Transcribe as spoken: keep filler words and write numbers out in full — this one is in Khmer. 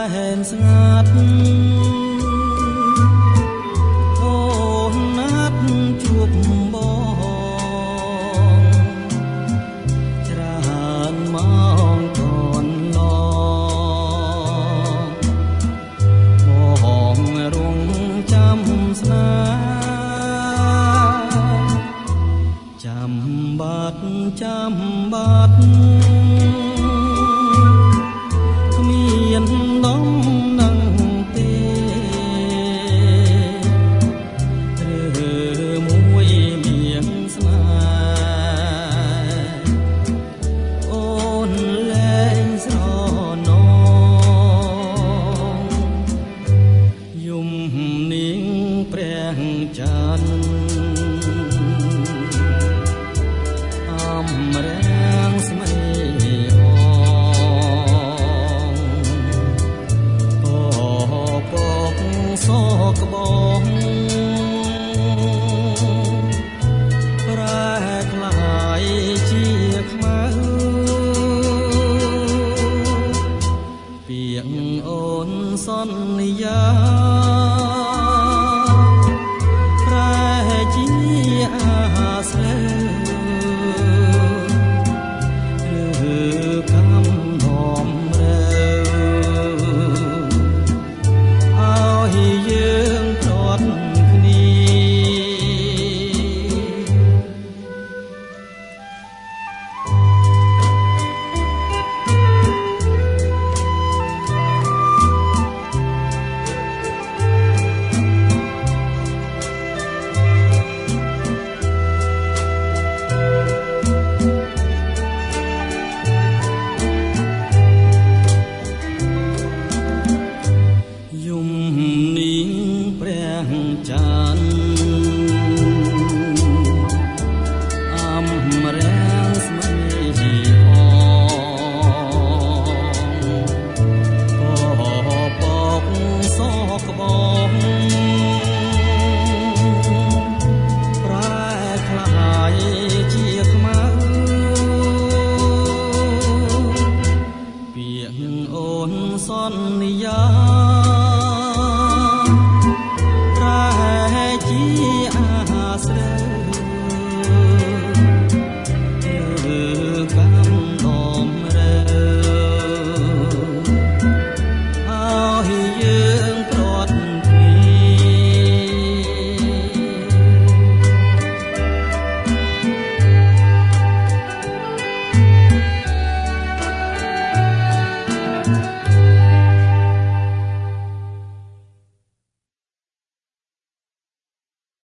ហែនស្ងាត់អូនណាត់ជួបបងច្រើនម៉ោងកូនឡបងរងចាំស្នេហ៍ចាំបាត់ចាំបាត់មាននំនឹងទេឬមួយមៀងស្នេហ៍អូនលែងស្រណងយំនាងព្រះច័ន្ទអំរាំងស្មីសក្បងប្រែក្លាយជាខ្មៅពាក្យអូនសន្យាប្រែជាអាស្រូវឬកំណំរើយើងព្រាត់គ្នាយំនាងព្រះច័ន្ទអំរាំងស្មីអងពពកសក្បងប្រែក្លាយជាខ្មៅពាក្យអូនសន្យា